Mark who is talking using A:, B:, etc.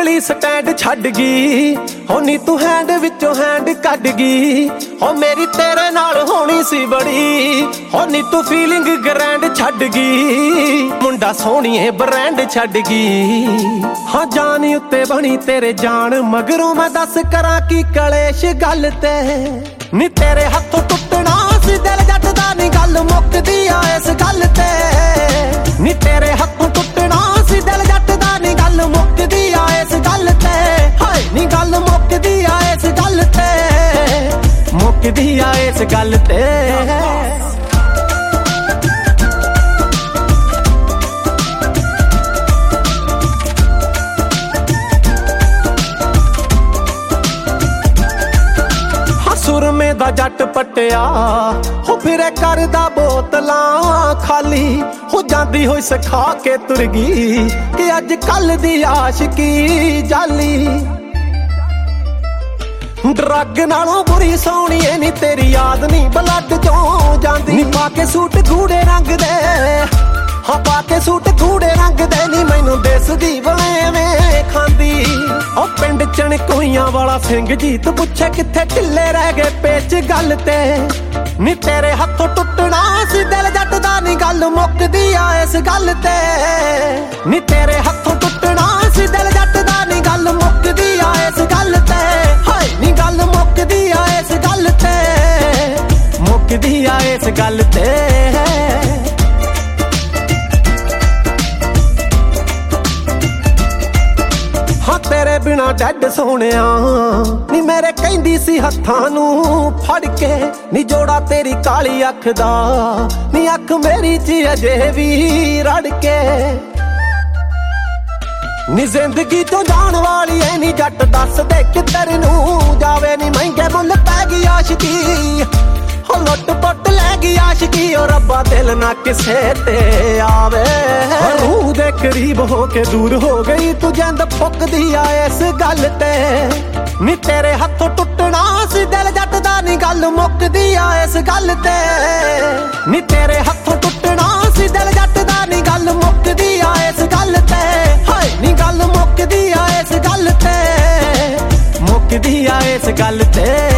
A: ਪਗਲੀ stand ਛੱਡ ਗਈ ਹੋ ਨੀ ਤੂੰ ਹੈਂਡ ਵਿੱਚੋਂ ਹੈਂਡ ਕੱਢ ਗਈ ਹੋ ਮੇਰੀ ਤੇਰੇ ਨਾਲ ਹੋਣੀ ਸੀ ਬੜੀ ਹੋ ਨੀ ਤੂੰ ਫੀਲਿੰਗ ਗ੍ਰੈਂਡ ਛੱਡ ਗਈ ਮੁੰਡਾ ਸੋਹਣੀਏ ਬ੍ਰਾਂਡ ਛੱਡ ਗਈ ਹਾਂ ਜਾਨ ਉੱਤੇ ਬਣੀ ਤੇਰੇ ਜਾਨ ਮਗਰੋਂ ਮੈਂ ਦੱਸ ਕਰਾਂ ਕੀ ਕਲੇਸ਼ ਗੱਲ ਤੇ ਨੀ ਤੇਰੇ ਹੱਥੋਂ ਟੁੱਟਣਾ ਸੀ ਦਿਲ ਜੱਟ ਦਾ ਨੀ ਗੱਲ ਮੁੱਕਦੀ ਆ ਇਸ ਗੱਲ ਤੇ ਨੀ ਤੇਰੇ ਹੱਥੋਂ ਟੁੱਟਣਾ ਸੀ ਦਿਲ ਜੱਟ ਦਾ ਨੀ ਗੱਲ ਮੁੱਕਦੀ ਆ ਇਸ ਗੱਲ ਤੇ ਹਾਏ ਨੀ ਗੱਲ ਮੁੱਕਦੀ ਆ ਇਸ ਗੱਲ ਤੇ ਮੁੱਕਦੀ ਆ ਇਸ ਗੱਲ ਤੇ ਸੁਰਮੇ ਦਾ ਜੱਟ ਪਟਿਆ ਹੋ ਫਿਰੇ ਕਰਦਾ ਬੋਤਲਾਂ ਖਾਲੀ ਹੋ ਜਾਂਦੀ ਹੋਈ ਸਿਖਾ ਕੇ ਤੁਰ ਗਈ ਕਿ ਅੱਜ ਕੱਲ ਦੀ ਆਸ਼ਕੀ ਜਾਲੀ ਡਰੱਗ ਨਾਲੋਂ ਬੁਰੀ ਸੋਹਣੀਏ ਨੀ ਤੇਰੀ ਯਾਦ ਨੀ ਬਲੱਡ ਚੋਂ ਜਾਂਦੀ ਨੀ ਪਾ ਕੇ ਸੂਟ ਗੂੜੇ ਰੰਗ ਦੇ ਹਾਂ ਪਾ ਕੇ ਸੂਟ ਗੂੜੇ ਰੰਗ ਦੇ ਨੀ ਮੈਨੂੰ ਦਿਸਦੀ ਬਲੇਵੇਂ ਖਾਂਦੀ ਉਹ ਪਿੰਡ ਚਣਕੋਈਆਂ ਵਾਲਾ ਸਿੰਘ ਜੀ ਤੂੰ ਪੁੱਛੇ ਕਿੱਥੇ ਢਿੱਲੇ ਰਹਿ ਗਏ ਪੇਚ ਗੱਲ ਤੇ ਨੀ ਤੇਰੇ ਹੱਥੋਂ ਟੁੱਟਣਾ ਸੀ ਦਿਲ ਜੱਟ ਦਾ ਨੀ ਗੱਲ ਮੁੱਕਦੀ ਆ ਇਸ ਗੱਲ ਤੇ ਨੀ ਤੇਰੇ ਹੱਥੋਂ ਟੁੱਟਣਾ ਸੀ ਦਿਲ ਜੱਟ ਦਾ ਨੀ ਗੱਲ ਮੁੱਕਦੀ ਆ ਇਸ ਗੱਲ ਤੇ ਹਾਏ ਨੀ ਗੱਲ ਮੁੱਕਦੀ ਆ ਇਸ ਗੱਲ ਤੇ ਮੁੱਕਦੀ ਆ ਇਸ ਗੱਲ ਤੇ ਤੇਰੇ ਬਿਨਾ ਡੈਡ ਸੋਹਣਿਆ ਨੀ ਮੇਰੇ ਕਹਿੰਦੀ ਸੀ ਹੱਥਾਂ ਨੂੰ ਫੜ ਕੇ ਨੀ ਜੋੜਾ ਤੇਰੀ ਕਾਲੀ ਅੱਖ ਦਾ ਨੀ ਅੱਖ ਮੇਰੀ ਚ ਅਜੇ ਵੀ ਰੜ ਕੇ ਨੀ ਜ਼ਿੰਦਗੀ ਤੋਂ ਜਾਣ ਵਾਲੀ ਐ ਨੀ ਜੱਟ ਦੱਸ ਦੇ ਕਿੱਧਰ ਨੂੰ ਜਾਵੇ ਨੀ ਮਹਿੰਗੇ ਮੁੱਲ ਪੈ ਗਈ ਆਸ਼ਕੀ ਹੋ ਲੁੱਟ ਪੁੱਟ ਲੈ ਗਈ ਆਸ਼ਕੀ ਓ ਰੱਬਾ ਦਿਲ ਨਾ ਕਿਸੇ ਤੇ ਆਵੇ ਰੂਹ ਦੇ ਕਰੀਬ ਹੋ ਕੇ ਦੂਰ ਹੋ ਗਈ ਤੂੰ ਜਿੰਦ ਫੁੱਕਦੀ ਆ ਇਸ ਗੱਲ ਤੇ ਨੀ ਤੇਰੇ ਹੱਥੋਂ ਟੁੱਟਣਾ ਸੀ ਦਿਲ ਜੱਟ ਦਾ ਨੀ ਗੱਲ ਮੁੱਕਦੀ ਆ ਇਸ ਗੱਲ ਤੇ ਨੀ ਤੇਰੇ ਹੱਥੋਂ ਟੁੱਟਣਾ ਸੀ ਦਿਲ ਜੱਟ ਦਾ ਨੀ ਗੱਲ ਮੁੱਕਦੀ ਆ ਇਸ ਗੱਲ ਤੇ ਹਾਏ ਨੀ ਗੱਲ ਮੁੱਕਦੀ ਆ ਇਸ ਗੱਲ ਤੇ ਮੁੱਕਦੀ ਆ ਇਸ ਗੱਲ ਤੇ